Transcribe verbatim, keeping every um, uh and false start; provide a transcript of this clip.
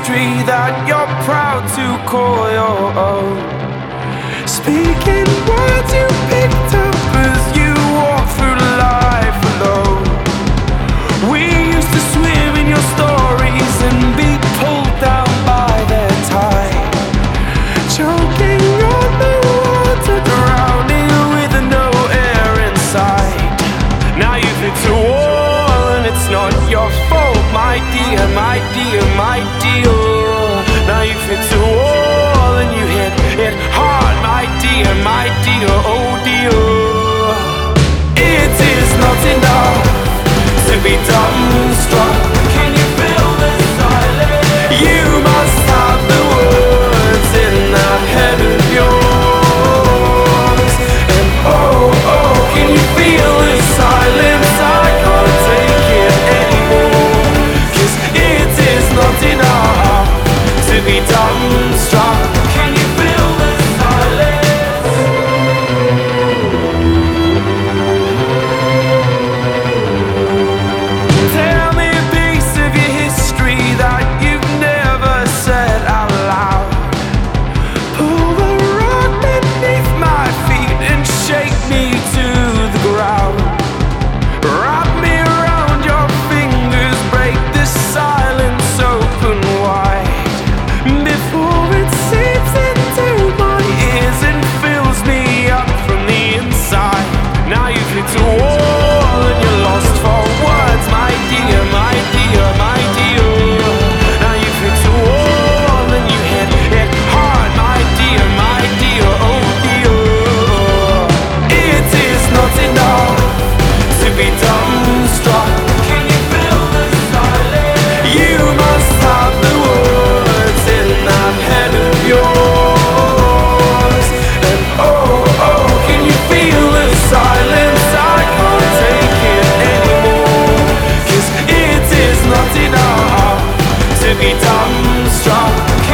history that you're proud to call your own. Speaking words you picked up as you walk through life alone. We used to swim in your stories and be pulled down by their tide, choking on the water, drowning with no air inside. Now you've hit a wall and it's not your fault, my dear, my dear, my dear. Now you've hit a wall and you hit it hard, my dear, my dear, oh dear. It is not enough to be dumbstruck. Can you feel the silence? You must have the words in that head of yours. And oh, oh, can you feel the silence? I can't take it anymore. 'Cause it is not enough to be dumbstruck. Can you feel the silence? Tell me a piece of your history that you've never said out loud. Pull the rug beneath my feet and shake me to the ground. Wrap me around your fingers, break this silence open wide before it seeps into my ears and fills me up from the inside. Now you've hit a wall and you're lost for words, my dear, my dear, my dear. Now you've hit a wall and you hit it hard, my dear, my dear, oh dear. It is not enough to be dumbstruck. Can you feel the silence? You must have the words in that head of yours. And oh, oh, can you feel the silence? I can't take it anymore. 'Cause it is not enough to be dumbstruck.